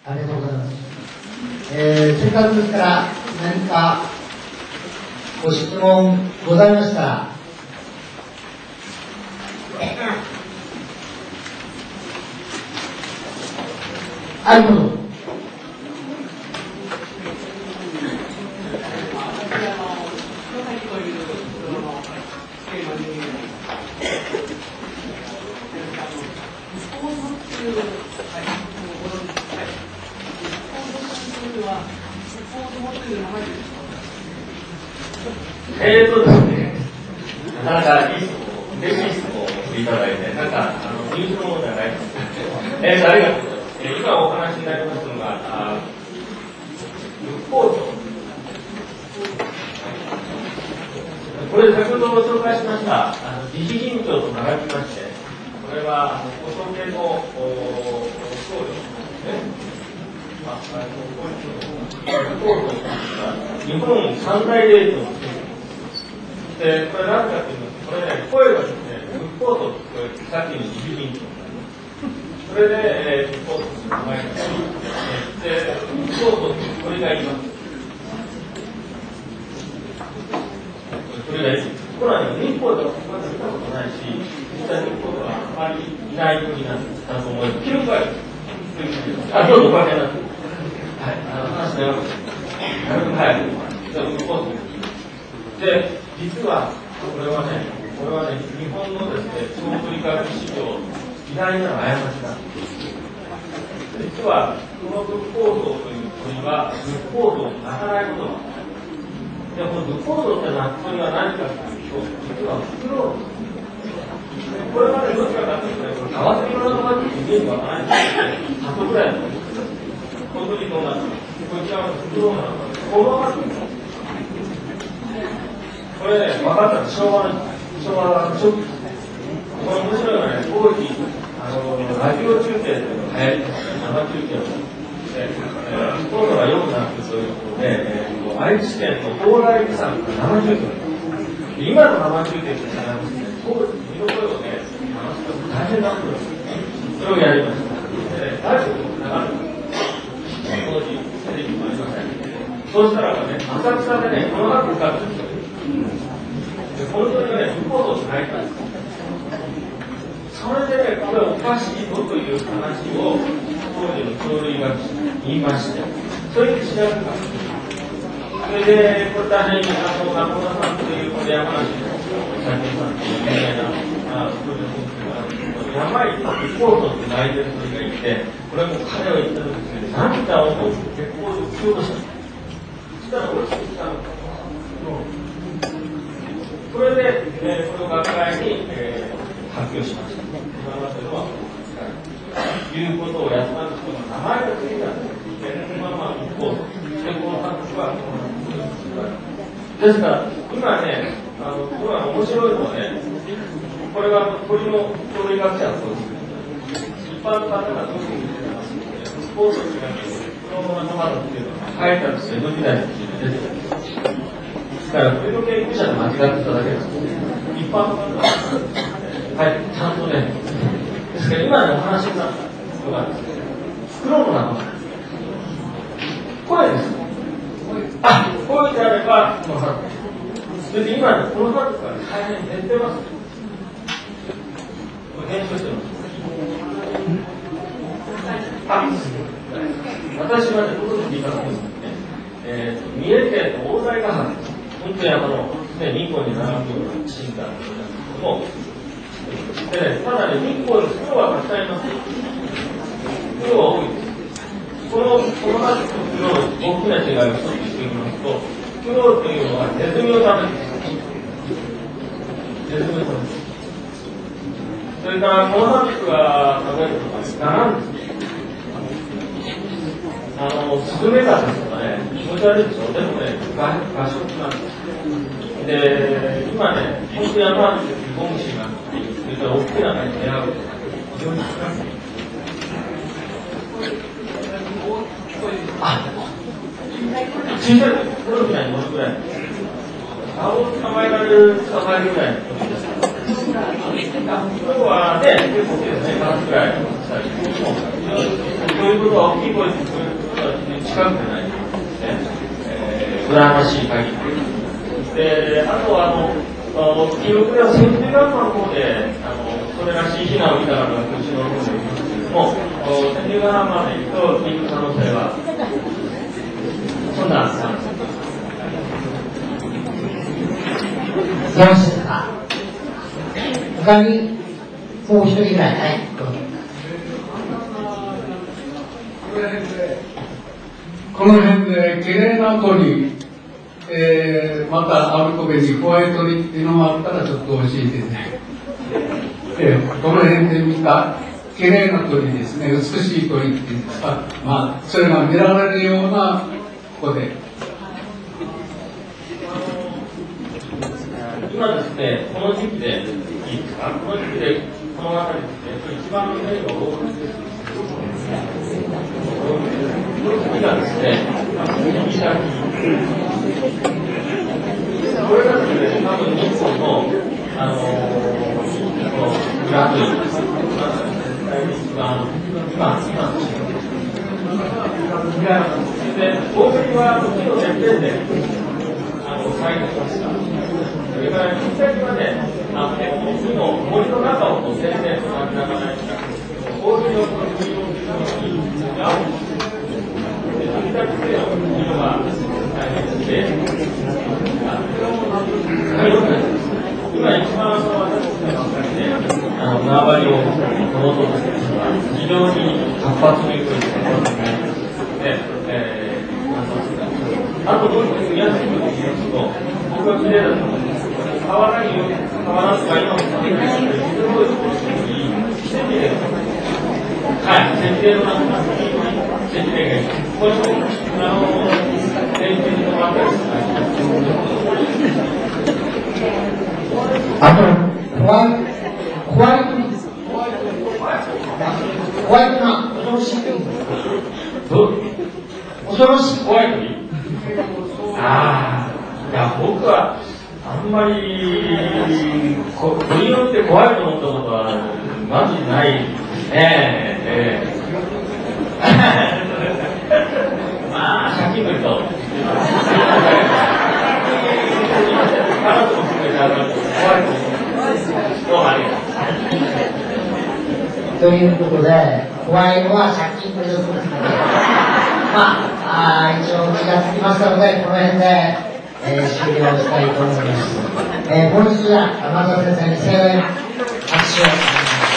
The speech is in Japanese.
ありがとうございます。せっかくですから何かご質問ございましたら。はい、どうぞ。 ですね、なかなかいい質問、嬉しい質問をしていただいて、なんかニュースのものではないです。ありがとうございます。今お話になりますのが、仏法と。これ先ほどご紹介しました慈悲銀帳と並びまして、これはご尊敬の僧侶ですね。日本三大霊場ので、これ何かというと、これね、声がですね、仏法と聞こえる、さっきの慈悲銀帳。それで、仏法と名前がついて、で、仏法とこれがいます。これがいい。これはね、日本ではまだ見たことないし、実際日本ではあまりいない国なんだと思います。記録がある。どうぞおかけになって。はい、話長くて。なるべく早く。じゃあ、仏法と。で、実は、これはね、日本のですね、総物理学史上、偉大なる過ちだ。実は、この仏法像という鳥は、仏法像にならないことが。で、この仏法像という鳥は何かというと、実はフクロウです。これまでどちらかというと、合わせ物のまずイメージはないんですけど、鳩ぐらいの鳥です。この鳥と同じ。こちらはフクロウなので、このままこれね、分かったら昭和の初期。これ面白いのはね、当時、ラジオ中継というのが流行りました。生中継を。今度は良くなってそういうことで、愛知県の蓬莱寺山から生中継。今の生中継ってじゃなくて、当時、見どころをね、大変なことです。それをやりました。ラジオも流れた。当時、テレビもありません。そうしたらね、浅草でね、この後歌ってるんですよ。本当にね、仏法像って書いたんです。それでね、これおかしいぞという話を当時の教類が言いまして、それで調べた。それで、これ大変中村さんというこれ山梨の社長さんという有名なプロジェクトがあるんですけど、山に仏法像って泣いてる人がいて、これも彼は言ったんですけど、涙を思って鉄砲を撃ち落とした。そしたら落ちてきたのか。それで、この学会に、発表しました。今までのは、いうことをやったんですけど、名前がついたんです。一方、で、この監督は、ですから、今ね、これは面白いのはね、これは鳥の鳥類学者のそうです。一般の方がどういうふうにますので、スポーツと違って、このままっていうのは、書いてある江戸時代の記事で出てきます。だから、鳥の研究者で間違ってただけです。一般の方は、はい、ちゃんとね、ですから今のお話になったのがですね、袋の中なんです。これです。こういうであれば、このハンド。それで今ね、このハンドから大変減ってます。これ編集してます。私はね、どこで聞いたんですね、三重県の大台ヶ原、本当に日光に並ぶようなシーンがあるんですけども、でね、ただね、日光に黒はたくさんいます。黒は多いです。このハンドと黒の大きな違いを一つしていきますと、黒というのはネズミを食べる。ネズミを食べる。それからこのハンドが食べるのはガランです。スズメダですとかね、気持ち悪いでしょ。でもね、画食なんです。で、今ね、本当に山にゴムシがあって、それから大きなね、エアウトが非常に少ない。小さい時、このぐらいに乗るぐらい。顔を捕まえるぐらいの時ですから。今日はね、結構ですね、ガラスぐらいの大きさで、 そういうことは大きい声でそういうことは近くてないですね。羨ましい限りで、あとは記録では千手ガンマの方でそれらしい避難を見た方がうちの方でいますけれども、千手ガンマで行くと行く可能性はそんなよろしいですか。他にもう一人ぐらい、はい、どうぞ。 この辺で綺麗な鳥、またアルコベにホワイトリっていうのもあったらちょっと教えてね。この辺で見た綺麗な鳥ですね、美しい鳥っていうんですか、まあ、それが見られるようなここで。 今ですね、この時期でいいですか、この時期でこの辺りですね、一番の例が多くて、この時がですね、右先、これがですね、多分日本のグラフですね、今で、大崎は木のてっぺんで咲いてました。それから北先はね、木の森の中を点々と咲きながらいたんですけど、大崎のこの黄色のに青で、北先の色が大変で、今一番私たちの中で縄張りを取ろうとしているのは非常に活発にということになりますので、あともう一つ宮崎の言いますと、僕は綺麗だと思うんですけど、河原とか今もそうですけど、水の多いところに季節で、はい、設定の中に設定がいい。これも電球に止まったりしない。 あと、ホワイトな恐ろしい。恐ろしい。 怖いのにいや、僕はあんまり鳥によって怖いと思ったことはまずないですね。まあ、借金の人。彼女も含めて怖いと思う。どうもありがとう。 ということで、怖いのは借金ということですので、一応気がつきましたので、この辺で、終了したいと思います。本日は松田先生に盛大な拍手をお願いします。